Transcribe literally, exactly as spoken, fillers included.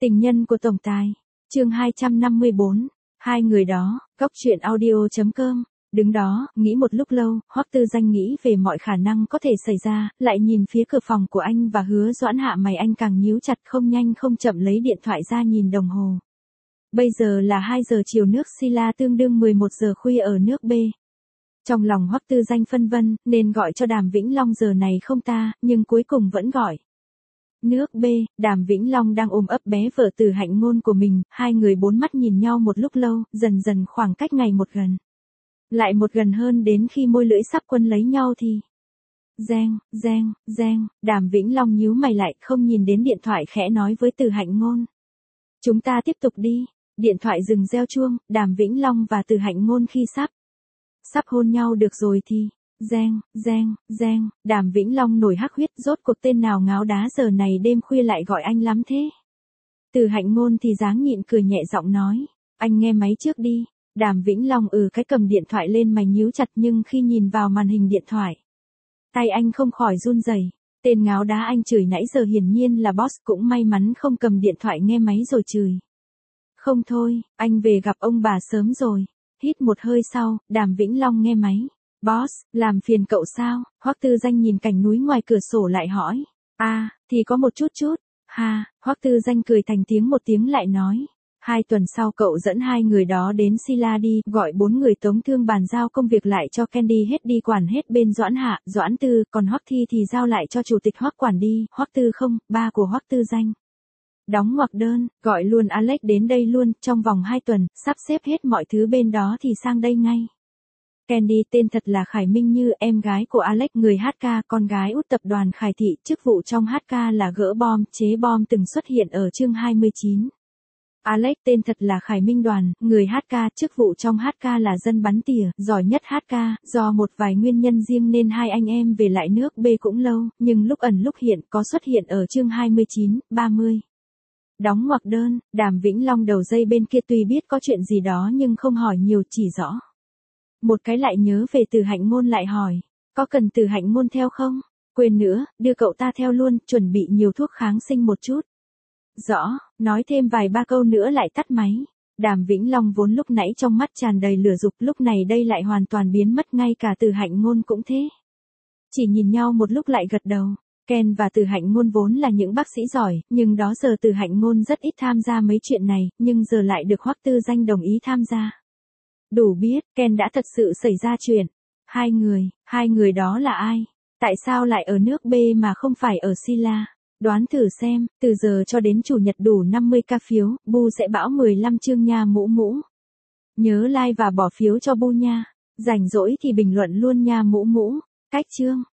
Tình nhân của tổng tài. Chương hai trăm năm mươi bốn. Hai người đó. Góc truyện audio chấm com. Đứng đó, nghĩ một lúc lâu, Hoắc Tư Danh nghĩ về mọi khả năng có thể xảy ra, lại nhìn phía cửa phòng của anh và Hứa Doãn hạ mày anh càng nhíu chặt, không nhanh không chậm lấy điện thoại ra nhìn đồng hồ. Bây giờ là hai giờ chiều nước Sila, tương đương mười một giờ khuya ở nước B. Trong lòng Hoắc Tư Danh phân vân, nên gọi cho Đàm Vĩnh Long giờ này không ta, nhưng cuối cùng vẫn gọi. Nước B, Đàm Vĩnh Long đang ôm ấp bé vợ Từ Hạnh Ngôn của mình, hai người bốn mắt nhìn nhau một lúc lâu, dần dần khoảng cách ngày một gần. Lại một gần hơn đến khi môi lưỡi sắp quân lấy nhau thì... Reng, reng, reng, Đàm Vĩnh Long nhíu mày lại, không nhìn đến điện thoại, khẽ nói với Từ Hạnh Ngôn. Chúng ta tiếp tục đi. Điện thoại dừng reo chuông, Đàm Vĩnh Long và Từ Hạnh Ngôn khi sắp... Sắp hôn nhau được rồi thì... Reng, reng, reng, Đàm Vĩnh Long nổi hắc huyết, rốt cuộc tên nào ngáo đá giờ này đêm khuya lại gọi anh lắm thế. Từ Hạnh Ngôn thì dáng nhịn cười nhẹ giọng nói, anh nghe máy trước đi. Đàm Vĩnh Long ừ cái cầm điện thoại lên, mày nhíu chặt, nhưng khi nhìn vào màn hình điện thoại, tay anh không khỏi run rẩy. Tên ngáo đá anh chửi nãy giờ hiển nhiên là boss, cũng may mắn không cầm điện thoại nghe máy rồi chửi. Không thôi, anh về gặp ông bà sớm rồi. Hít một hơi sau, Đàm Vĩnh Long nghe máy. Boss, làm phiền cậu sao? Hoắc Tư Danh nhìn cảnh núi ngoài cửa sổ lại hỏi. À, thì có một chút chút. Ha, Hoắc Tư Danh cười thành tiếng một tiếng lại nói. Hai tuần sau cậu dẫn hai người đó đến Sila đi, gọi bốn người tống thương bàn giao công việc lại cho Candy hết đi, quản hết bên Doãn Hạ, Doãn Tư, còn Hoắc Thi thì giao lại cho chủ tịch Hoắc quản đi. Hoắc Tư không, ba của Hoắc Tư Danh. Đóng ngoặc đơn, gọi luôn Alex đến đây luôn, trong vòng hai tuần, sắp xếp hết mọi thứ bên đó thì sang đây ngay. Candy tên thật là Khải Minh Như, em gái của Alex, người hát ca, con gái út tập đoàn Khải Thị, chức vụ trong hát ca là gỡ bom, chế bom, từng xuất hiện ở chương hai mươi chín. Alex tên thật là Khải Minh Đoàn, người hát ca, chức vụ trong hát ca là dân bắn tỉa, giỏi nhất hát ca, do một vài nguyên nhân riêng nên hai anh em về lại nước B cũng lâu, nhưng lúc ẩn lúc hiện có xuất hiện ở chương hai mươi chín, ba mươi. Đóng ngoặc đơn, Đàm Vĩnh Long đầu dây bên kia tuy biết có chuyện gì đó nhưng không hỏi nhiều, chỉ rõ. Một cái lại nhớ về Từ Hạnh Ngôn lại hỏi, có cần Từ Hạnh Ngôn theo không? Quên nữa, đưa cậu ta theo luôn, chuẩn bị nhiều thuốc kháng sinh một chút. Rõ, nói thêm vài ba câu nữa lại tắt máy. Đàm Vĩnh Long vốn lúc nãy trong mắt tràn đầy lửa dục, lúc này đây lại hoàn toàn biến mất, ngay cả Từ Hạnh Ngôn cũng thế. Chỉ nhìn nhau một lúc lại gật đầu. Ken và Từ Hạnh Ngôn vốn là những bác sĩ giỏi, nhưng đó giờ Từ Hạnh Ngôn rất ít tham gia mấy chuyện này, nhưng giờ lại được Hoắc Tư Danh đồng ý tham gia. Đủ biết, Ken đã thật sự xảy ra chuyện. Hai người, hai người đó là ai? Tại sao lại ở nước B mà không phải ở Sila? Đoán thử xem, từ giờ cho đến chủ nhật đủ năm mươi ca phiếu, Bu sẽ bão mười lăm chương nha mũ mũ. Nhớ like và bỏ phiếu cho Bu nha. Rảnh rỗi thì bình luận luôn nha mũ mũ. Cách chương.